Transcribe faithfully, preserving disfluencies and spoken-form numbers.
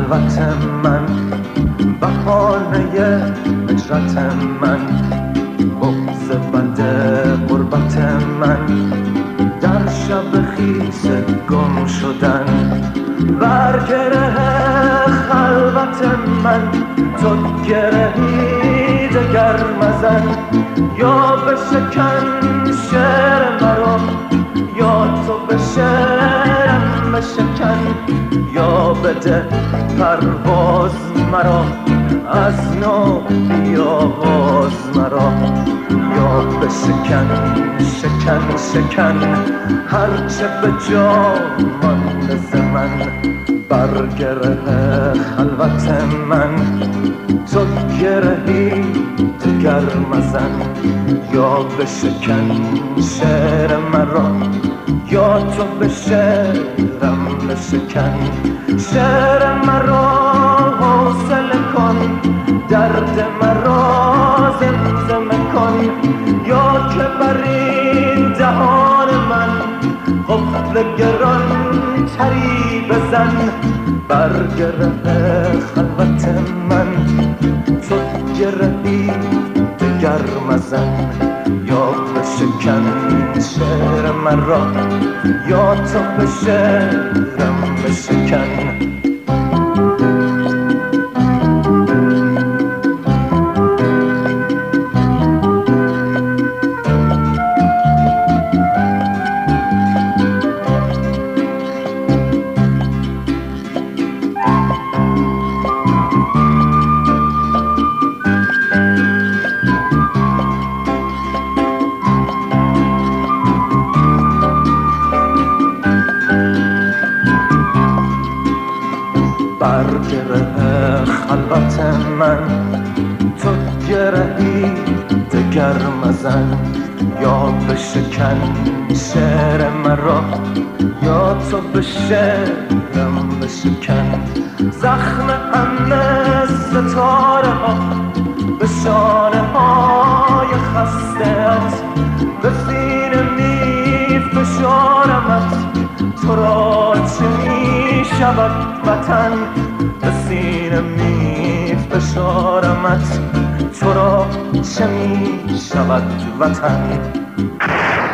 خلوت من، بهانه هجرت من، بغض بد غربت من، در شب خیس گم شدن، بر گره خلوت من تو گرهی دگر مزن، یا بشکن شعر مرا یا تو به شعرم بشکن، یا بده پرواز مرا از نو بیاواز مرا، یا بشکن شکن شکن هرچه به جا مانده ز من، بر گره خلوت من تو گرهی دگر مزن، یا بشکن شعر مرا یا تو به شعرم بشکن، شعر مرا حوصله کن، درد مرا زمزمه کن، یا که بر این دهان من قفل گران تری بزن، بر گره خلوت من تو گرهی دگر مزن، یا بشکن شعر مرا یا تو به شعرم بشکن. بر گره خلوت من تو گرهی دگر مزن، یا بشکن شعر مرا یا تو به شعرم بشکن، زخم همه ستاره ها به شانه های خسته‌ات، به سینه می فشارمت تو را چه می شود وطن، به سینه می فشارمت تو را چه می شود وطن.